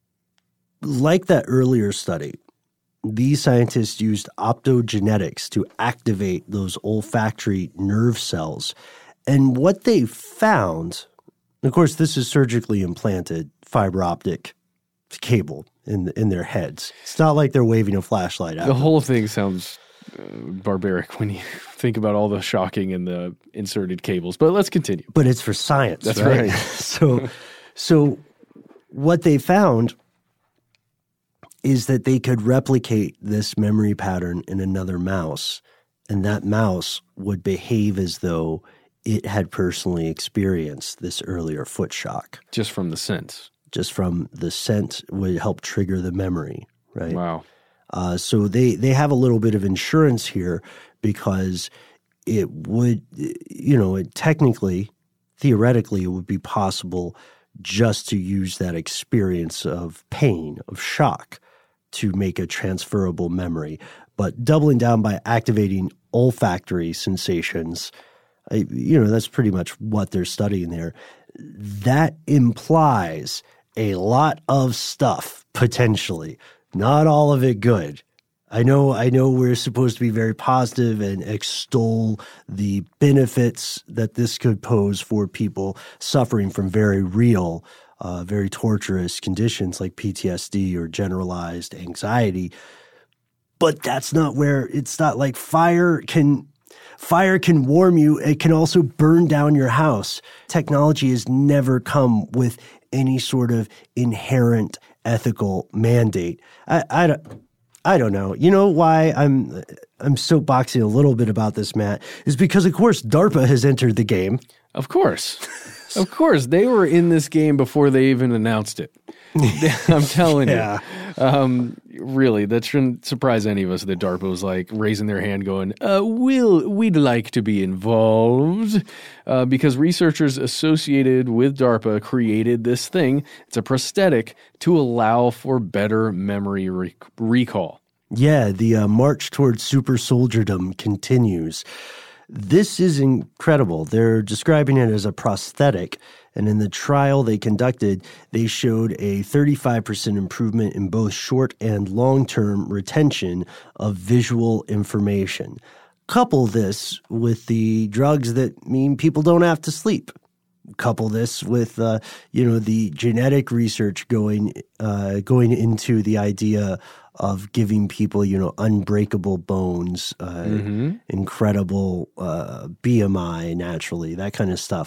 like that earlier study, these scientists used optogenetics to activate those olfactory nerve cells. And what they found, of course, this is surgically implanted fiber optic cable in in their heads. It's not like they're waving a flashlight at The them. whole thing sounds uh, barbaric when you think about all the shocking in the inserted cables. But let's continue. But it's for science, That's right? right. so, so what they found is that they could replicate this memory pattern in another mouse, and that mouse would behave as though it had personally experienced this earlier foot shock. Just from the scent. Just from the scent would help trigger the memory, right? Wow. Uh, so they, they have a little bit of insurance here because it would, you know, it technically, theoretically, it would be possible just to use that experience of pain, of shock, to make a transferable memory. But doubling down by activating olfactory sensations, I, you know, that's pretty much what they're studying there. That implies a lot of stuff, potentially. Not all of it good. I know, I know we're supposed to be very positive and extol the benefits that this could pose for people suffering from very real Uh, very torturous conditions like P T S D or generalized anxiety. But that's not where it's not like fire can fire can warm you. It can also burn down your house. Technology has never come with any sort of inherent ethical mandate. I, I don't I don't know. You know why I'm I'm soapboxing a little bit about this, Matt, is because of course DARPA has entered the game. Of course. Of course. They were in this game before they even announced it. I'm telling Yeah. you. Um, really, that shouldn't surprise any of us that DARPA was like raising their hand going, uh, we'll, we'd like to be involved. Uh, because researchers associated with DARPA created this thing. It's a prosthetic to allow for better memory re- recall. Yeah, the uh, march towards super soldierdom continues. This is incredible. They're describing it as a prosthetic, and in the trial they conducted, they showed a thirty-five percent improvement in both short and long-term retention of visual information. Couple this with the drugs that mean people don't have to sleep. Couple this with, uh, you know, the genetic research going uh, going into the idea of giving people, you know, unbreakable bones, uh, Mm-hmm. incredible uh, B M I naturally, that kind of stuff.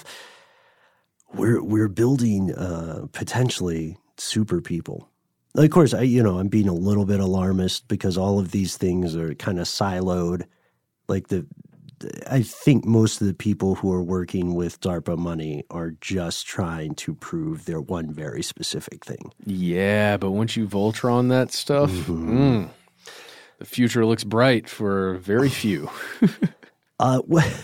We're we're building uh, potentially super people. Of course, I you know I'm being a little bit alarmist because all of these things are kind of siloed. Like the, I think most of the people who are working with DARPA money are just trying to prove their one very specific thing. Yeah, but once you Voltron that stuff, Mm-hmm. mm, the future looks bright for very few. Uh,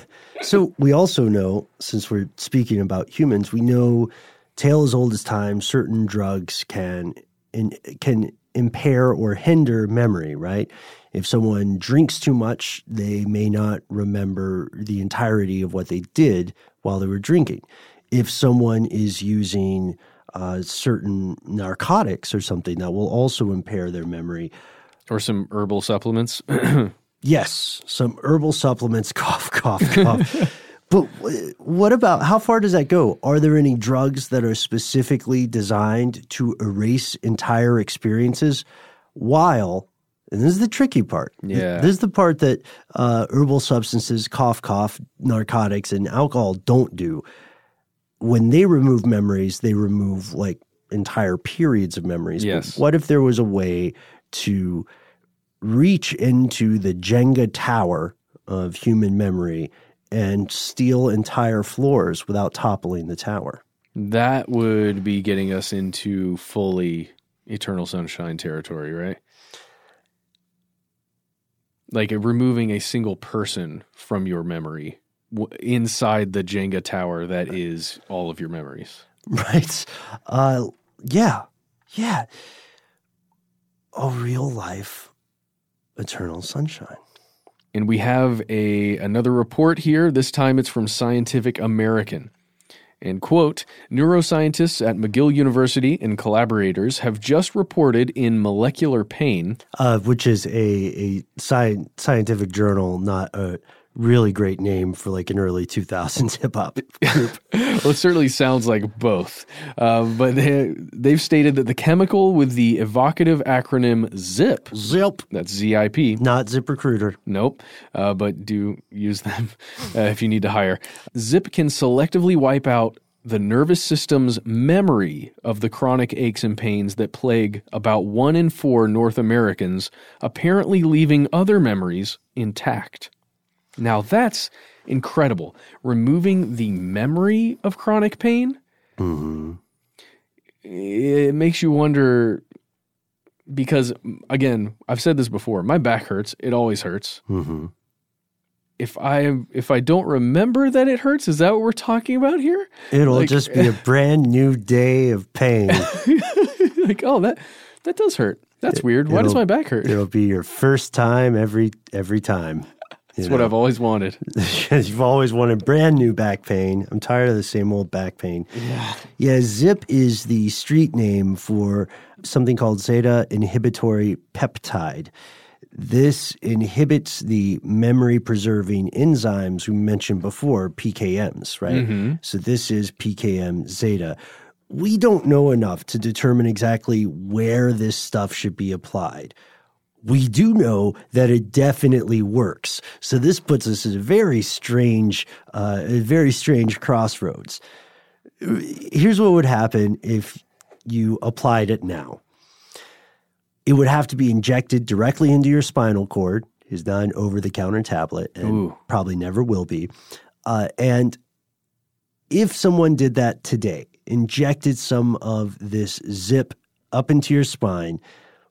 so we also know, since we're speaking about humans, we know, tale as old as time, certain drugs can in, can impair or hinder memory, right? If someone drinks too much, they may not remember the entirety of what they did while they were drinking. If someone is using uh, certain narcotics or something, that will also impair their memory. Or some herbal supplements. Yes, some herbal supplements, cough, cough, cough. But what about, how far does that go? Are there any drugs that are specifically designed to erase entire experiences while, and this is the tricky part. Yeah. This is the part that uh, herbal substances, cough, cough, narcotics, and alcohol don't do. When they remove memories, they remove like entire periods of memories. Yes. But what if there was a way to reach into the Jenga tower of human memory and steal entire floors without toppling the tower? That would be getting us into fully Eternal Sunshine territory, right? Like removing a single person from your memory w- inside the Jenga tower that is all of your memories. Right. Uh, yeah. Yeah. A real life Eternal Sunshine. And we have a another report here. This time it's from Scientific American. And quote, neuroscientists at McGill University and collaborators have just reported in Molecular Pain. Uh, which is a, a sci- scientific journal, not a really great name for like an early two thousands hip-hop group. Well, it certainly sounds like both. Uh, but they, they've stated that the chemical with the evocative acronym ZIP. ZIP. That's Z I P. Not ZipRecruiter. Nope. Uh, but do use them uh, if you need to hire. ZIP can selectively wipe out the nervous system's memory of the chronic aches and pains that plague about one in four North Americans, apparently leaving other memories intact. Now that's incredible. Removing the memory of chronic pain, mm-hmm. It makes you wonder, because again, I've said this before, my back hurts. It always hurts. Mm-hmm. If I if I don't remember that it hurts, is that what we're talking about here? It'll like, just be a brand new day of pain. Like, oh, that that does hurt. That's it, weird. Why does my back hurt? It'll be your first time every every time. That's know? What I've always wanted. You've always wanted brand new back pain. I'm tired of the same old back pain. Yeah. Yeah, ZIP is the street name for something called zeta inhibitory peptide. This inhibits the memory-preserving enzymes we mentioned before, P K Ms, right? Mm-hmm. So this is P K M zeta. We don't know enough to determine exactly where this stuff should be applied. We do know that it definitely works. So this puts us at a very strange, uh, a very strange crossroads. Here's what would happen if you applied it now. It would have to be injected directly into your spinal cord. It's not an over-the-counter tablet, and Ooh. Probably never will be. Uh, and if someone did that today, injected some of this ZIP up into your spine,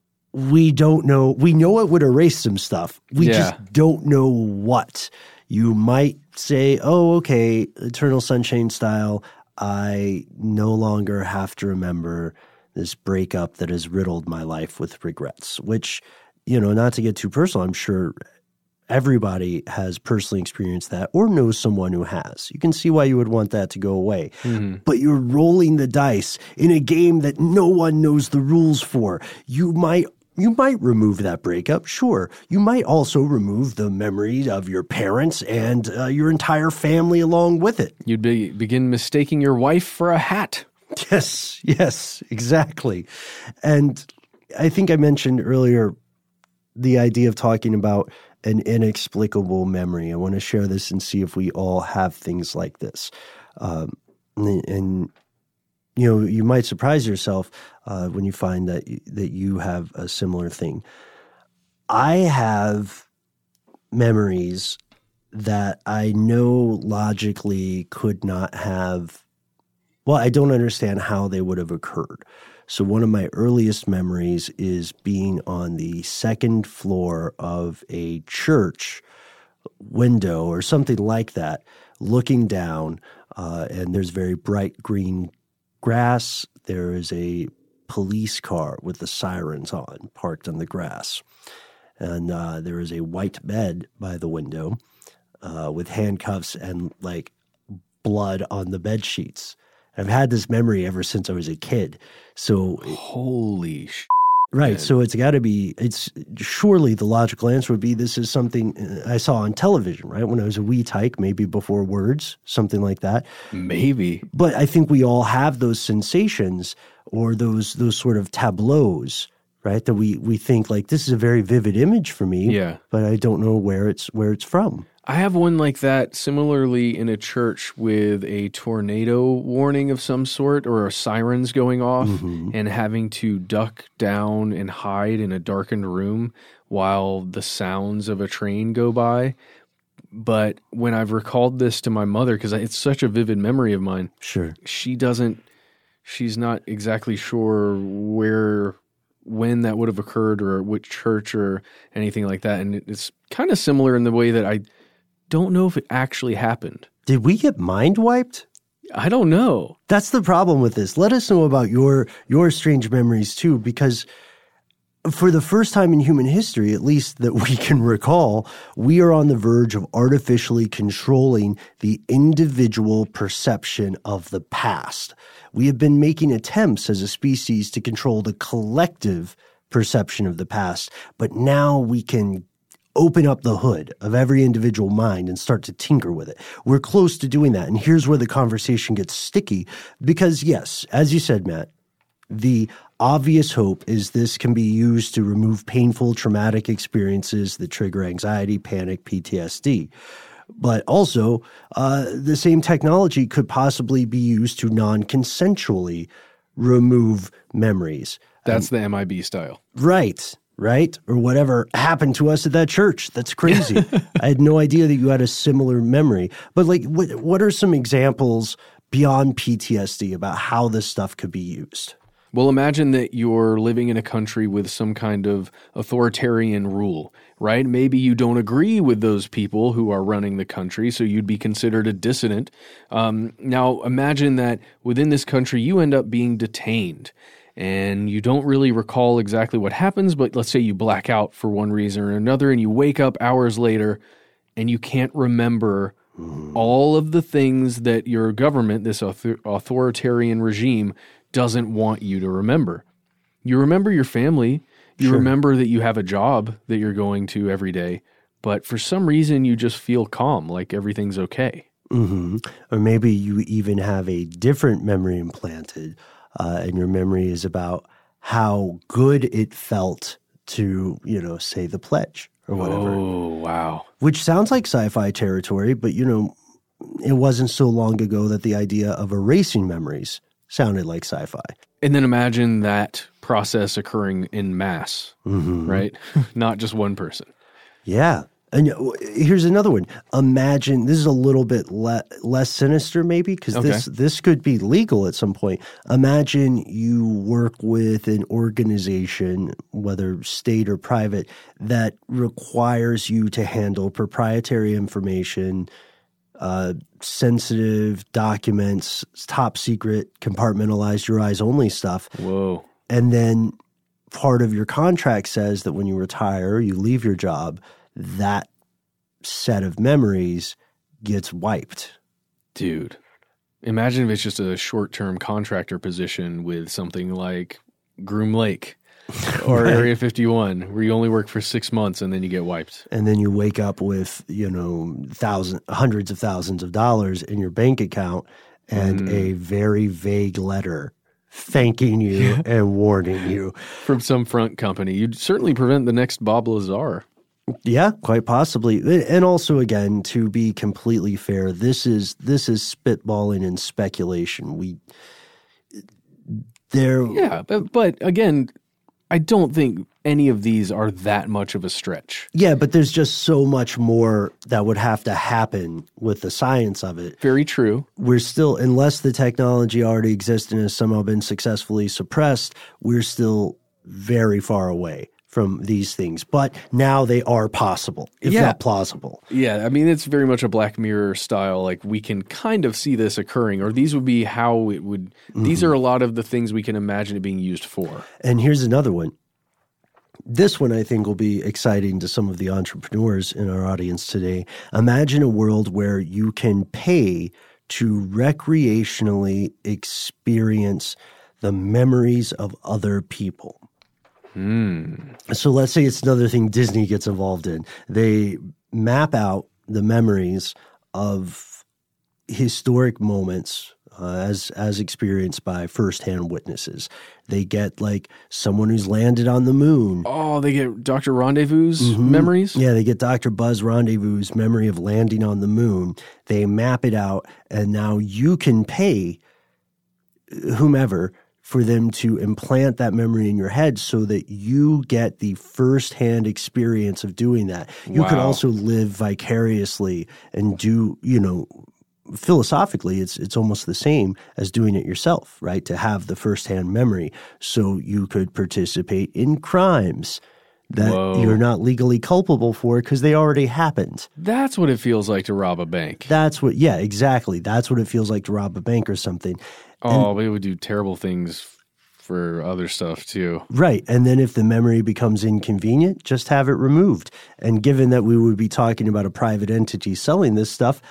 we don't know. We know it would erase some stuff. We yeah. just don't know what. You might say, oh, okay, Eternal Sunshine style, I no longer have to remember this breakup that has riddled my life with regrets, which, you know, not to get too personal, I'm sure everybody has personally experienced that or knows someone who has. You can see why you would want that to go away. Mm-hmm. But you're rolling the dice in a game that no one knows the rules for. You might You might remove that breakup, sure. You might also remove the memory of your parents and uh, your entire family along with it. You'd be, begin mistaking your wife for a hat. Yes, yes, exactly. And I think I mentioned earlier the idea of talking about an inexplicable memory. I want to share this and see if we all have things like this. Um, and, and you know, you might surprise yourself uh, when you find that that you have a similar thing. I have memories that I know logically could not have. Well, I don't understand how they would have occurred. So one of my earliest memories is being on the second floor of a church window or something like that, looking down, uh, and there's very bright green grass. There is a police car with the sirens on, parked on the grass. And uh, there is a white bed by the window uh, with handcuffs and like blood on the bed sheets. I've had this memory ever since I was a kid. So holy sh**. Right. And, so it's got to be, it's surely the logical answer would be this is something I saw on television, right? When I was a wee tyke, maybe before words, something like that. Maybe. But I think we all have those sensations or those those sort of tableaus, right? That we we think like this is a very vivid image for me, yeah. but I don't know where it's where it's from. I have one like that similarly in a church with a tornado warning of some sort or sirens going off mm-hmm. and having to duck down and hide in a darkened room while the sounds of a train go by. But when I've recalled this to my mother, because it's such a vivid memory of mine, sure, she doesn't, she's not exactly sure where, when that would have occurred or which church or anything like that. And it's kind of similar in the way that I don't know if it actually happened. Did we get mind wiped? I don't know. That's the problem with this. Let us know about your your strange memories too, because for the first time in human history, at least that we can recall, we are on the verge of artificially controlling the individual perception of the past. We have been making attempts as a species to control the collective perception of the past, but now we can open up the hood of every individual mind and start to tinker with it. We're close to doing that. And here's where the conversation gets sticky because, yes, as you said, Matt, the obvious hope is this can be used to remove painful, traumatic experiences that trigger anxiety, panic, P T S D. But also, uh, the same technology could possibly be used to non-consensually remove memories. That's um, the M I B style. Right. Right? Or whatever happened to us at that church. That's crazy. I had no idea that you had a similar memory. But like, what, what are some examples beyond P T S D about how this stuff could be used? Well, imagine that you're living in a country with some kind of authoritarian rule, right? Maybe you don't agree with those people who are running the country, so you'd be considered a dissident. Um, now, imagine that within this country, you end up being detained. And you don't really recall exactly what happens, but let's say you black out for one reason or another, and you wake up hours later, and you can't remember mm. all of the things that your government, this author- authoritarian regime, doesn't want you to remember. You remember your family. You sure. remember that you have a job that you're going to every day, but for some reason you just feel calm, like everything's okay. Mm-hmm. Or maybe you even have a different memory implanted. Uh, and your memory is about how good it felt to, you know, say the pledge or whatever. Oh, wow. Which sounds like sci-fi territory, but, you know, it wasn't so long ago that the idea of erasing memories sounded like sci-fi. And then imagine that process occurring in mass, mm-hmm. right? Not just one person. Yeah. And here's another one. Imagine, this is a little bit le- less sinister maybe, because okay. this this could be legal at some point. Imagine you work with an organization, whether state or private, that requires you to handle proprietary information, uh, sensitive documents, top secret, compartmentalized, your eyes only stuff. Whoa. And then part of your contract says that when you retire, you leave your job, that set of memories gets wiped. Dude, imagine if it's just a short-term contractor position with something like Groom Lake or right. Area fifty-one, where you only work for six months and then you get wiped. And then you wake up with, you know, thousands, hundreds of thousands of dollars in your bank account and mm. a very vague letter thanking you yeah. and warning you. From some front company. You'd certainly prevent the next Bob Lazar. Yeah, quite possibly. And also, again, to be completely fair, this is this is spitballing and speculation. We there, yeah, but, but again, I don't think any of these are that much of a stretch. Yeah, but there's just so much more that would have to happen with the science of it. Very true. We're still, unless the technology already exists and has somehow been successfully suppressed, we're still very far away from these things. But now they are possible, if yeah. not plausible. Yeah, I mean, it's very much a Black Mirror style. Like, we can kind of see this occurring, or these would be how it would mm-hmm. – these are a lot of the things we can imagine it being used for. And here's another one. This one I think will be exciting to some of the entrepreneurs in our audience today. Imagine a world where you can pay to recreationally experience the memories of other people. Mm. So let's say it's another thing Disney gets involved in. They map out the memories of historic moments uh, as as experienced by firsthand witnesses. They get like someone who's landed on the moon. Oh, they get Doctor Rendezvous's Mm-hmm. memories? Yeah, they get Doctor Buzz Rendezvous's memory of landing on the moon. They map it out, and now you can pay whomever for them to implant that memory in your head so that you get the firsthand experience of doing that. You Wow. can also live vicariously and do, you know, philosophically, it's it's almost the same as doing it yourself, right? To have the firsthand memory. So you could participate in crimes that Whoa. you're not legally culpable for because they already happened. That's what it feels like to rob a bank. That's what, yeah, exactly. That's what it feels like to rob a bank or something. Oh, but it would do terrible things for other stuff too. Right. And then if the memory becomes inconvenient, just have it removed. And given that we would be talking about a private entity selling this stuff,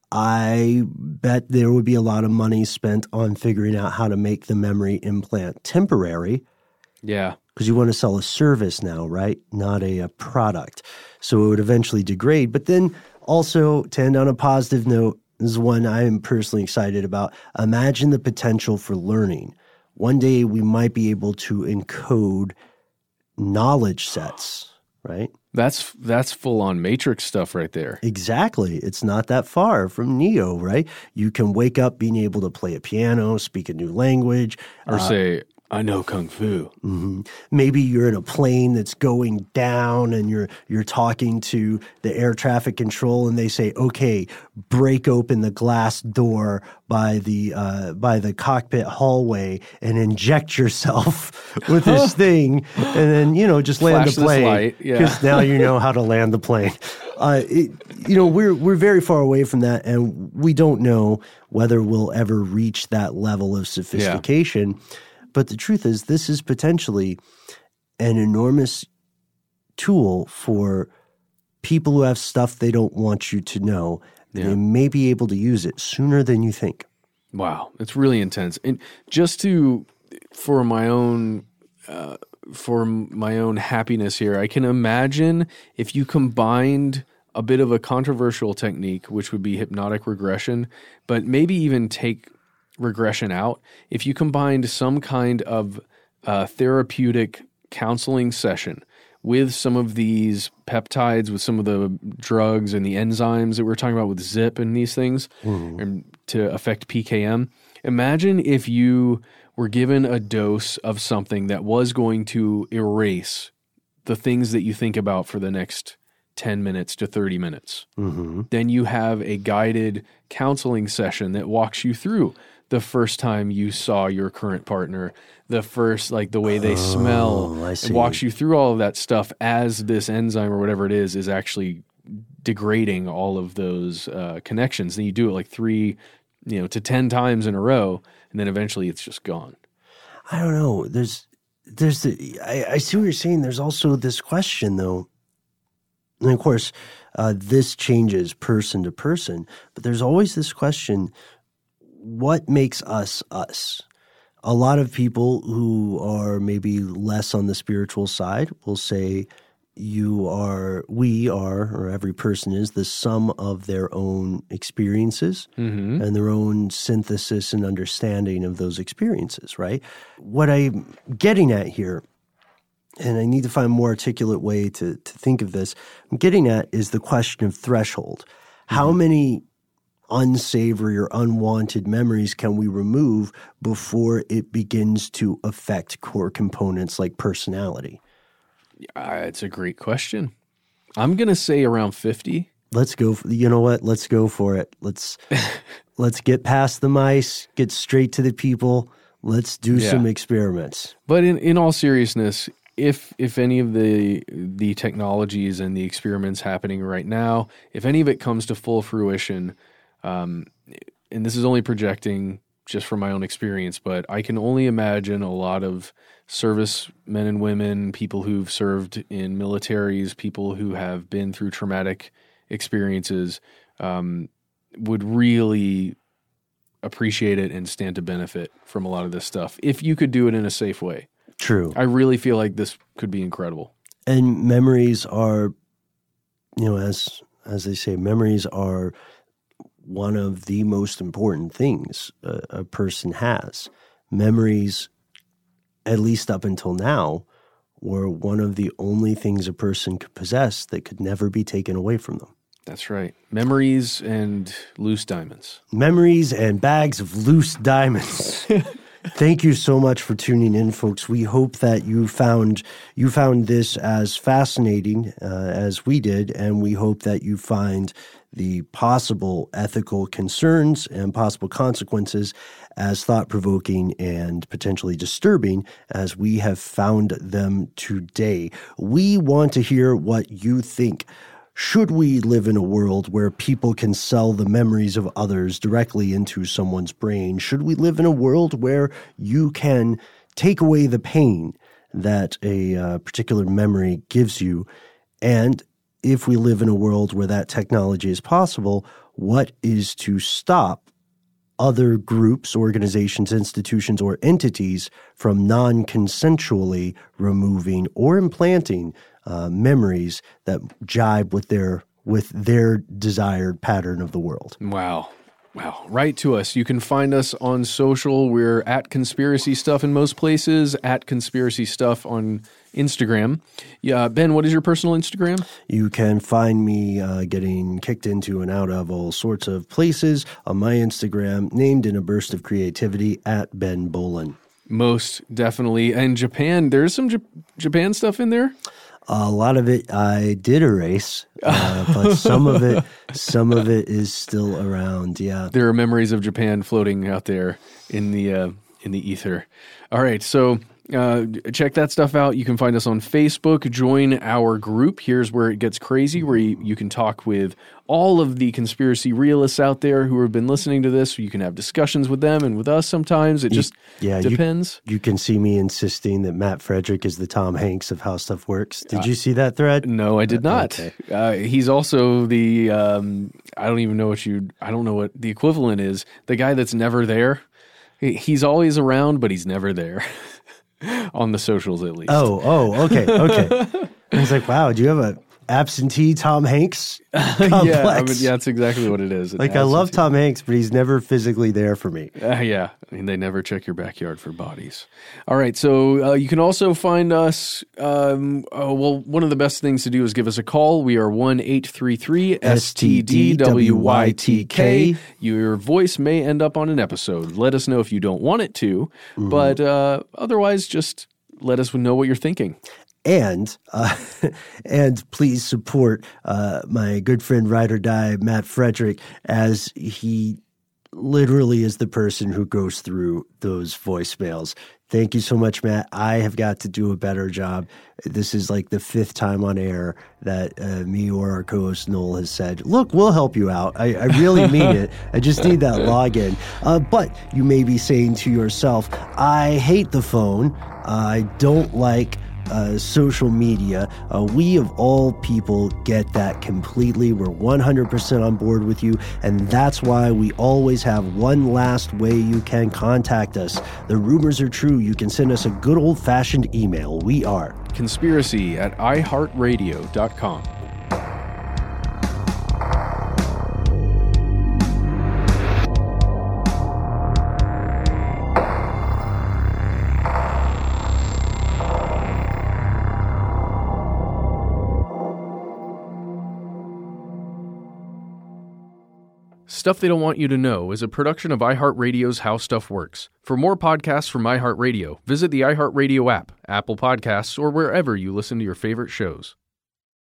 I bet there would be a lot of money spent on figuring out how to make the memory implant temporary. Yeah. Because you want to sell a service now, right? Not a, a product. So it would eventually degrade. But then also, to end on a positive note, this is one I am personally excited about. Imagine the potential for learning. One day we might be able to encode knowledge sets, right? That's that's full-on Matrix stuff right there. Exactly. It's not that far from Neo, right? You can wake up being able to play a piano, speak a new language. Or uh, say, I know Kung Fu. Mm-hmm. Maybe you're in a plane that's going down and you're you're talking to the air traffic control and they say, okay, break open the glass door by the uh, by the cockpit hallway and inject yourself with this thing and then, you know, just land Flash the this plane. light, yeah. Because now you know how to land the plane. Uh, it, you know, we're we're very far away from that and we don't know whether we'll ever reach that level of sophistication. Yeah. But the truth is, this is potentially an enormous tool for people who have stuff they don't want you to know. Yeah. They may be able to use it sooner than you think. Wow, it's really intense. And just to, for my own, uh, for my own happiness here, I can imagine if you combined a bit of a controversial technique, which would be hypnotic regression, but maybe even take regression out, if you combined some kind of uh, therapeutic counseling session with some of these peptides, with some of the drugs and the enzymes that we're talking about with Zip and these things, mm-hmm. and to affect P K M, imagine if you were given a dose of something that was going to erase the things that you think about for the next ten minutes to thirty minutes. Mm-hmm. Then you have a guided counseling session that walks you through the first time you saw your current partner, the first, like the way they oh, smell, it walks you through all of that stuff as this enzyme or whatever it is, is actually degrading all of those uh, connections. And you do it like three, you know, to ten times in a row, and then eventually it's just gone. I don't know. There's, there's the, I, I see what you're saying. There's also this question though. And of course, uh, this changes person to person, but there's always this question, what makes us us? A lot of people who are maybe less on the spiritual side will say you are, we are, or every person is the sum of their own experiences mm-hmm. and their own synthesis and understanding of those experiences, right? What I'm getting at here, and I need to find a more articulate way to, to think of this, I'm getting at is the question of threshold. Mm-hmm. How many unsavory or unwanted memories can we remove before it begins to affect core components like personality? Uh, it's a great question. I'm going to say around fifty. Let's go. For, you know what? Let's go for it. Let's let's get past the mice, get straight to the people. Let's do yeah. some experiments. But in, in all seriousness, if if any of the the technologies and the experiments happening right now, if any of it comes to full fruition, Um, and this is only projecting just from my own experience, but I can only imagine a lot of service men and women, people who've served in militaries, people who have been through traumatic experiences, um, would really appreciate it and stand to benefit from a lot of this stuff if you could do it in a safe way. True. I really feel like this could be incredible. And memories are, you know, as as they say, memories are one of the most important things a, a person has. Memories, at least up until now, were one of the only things a person could possess that could never be taken away from them. That's right. Memories and loose diamonds. Memories and bags of loose diamonds. Thank you so much for tuning in, folks. We hope that you found you found this as fascinating uh, as we did, and we hope that you find the possible ethical concerns and possible consequences as thought-provoking and potentially disturbing as we have found them today. We want to hear what you think. Should we live in a world where people can sell the memories of others directly into someone's brain? Should we live in a world where you can take away the pain that a uh, particular memory gives you? And if we live in a world where that technology is possible, what is to stop other groups, organizations, institutions, or entities from non-consensually removing or implanting Uh, memories that jibe with their with their desired pattern of the world? Wow. Wow. Write to us. You can find us on social. We're at Conspiracy Stuff in most places, at Conspiracy Stuff on Instagram. Yeah, Ben, what is your personal Instagram? You can find me uh, getting kicked into and out of all sorts of places on my Instagram, named in a burst of creativity, at Ben Bolin. Most definitely. And Japan, there's some J- Japan stuff in there? A lot of it I did erase, uh, but some of it, some of it is still around. Yeah, there are memories of Japan floating out there in the uh, in the ether. All right, so uh, check that stuff out. You can find us on Facebook. Join our group. Here's where it gets crazy, where you, you can talk with all of the conspiracy realists out there who have been listening to this. You can have discussions with them and with us sometimes. It just yeah, depends. You, you can see me insisting that Matt Frederick is the Tom Hanks of How Stuff Works. Did uh, you see that thread? No, I did not. Okay. Uh, he's also the, um, I don't even know what you, I don't know what the equivalent is. The guy that's never there. He's always around, but he's never there. On the socials, at least. Oh, oh, okay, okay. I was like, wow, do you have a absentee Tom Hanks complex? yeah, I mean, yeah, that's exactly what it is. Like, I love Tom Hanks, but he's never physically there for me. Uh, yeah, I mean, they never check your backyard for bodies. All right, so uh, you can also find us, um, oh, well, one of the best things to do is give us a call. We are one eight three three S T D W Y T K. Your voice may end up on an episode. Let us know if you don't want it to, mm-hmm. but uh, otherwise, just let us know what you're thinking. And uh, and please support uh, my good friend Ride or Die, Matt Frederick, as he literally is the person who goes through those voicemails. Thank you so much, Matt. I have got to do a better job. This is like the fifth time on air that uh, me or our co-host Noel has said, look, we'll help you out. I, I really mean it. I just need that login. Uh, but you may be saying to yourself, I hate the phone. I don't like Uh, social media. Uh, we of all people get that completely. We're one hundred percent on board with you, and that's why we always have one last way you can contact us. The rumors are true. You can send us a good old-fashioned email. We are conspiracy at i heart radio dot com. Stuff They Don't Want You to Know is a production of iHeartRadio's How Stuff Works. For more podcasts from iHeartRadio, visit the iHeartRadio app, Apple Podcasts, or wherever you listen to your favorite shows.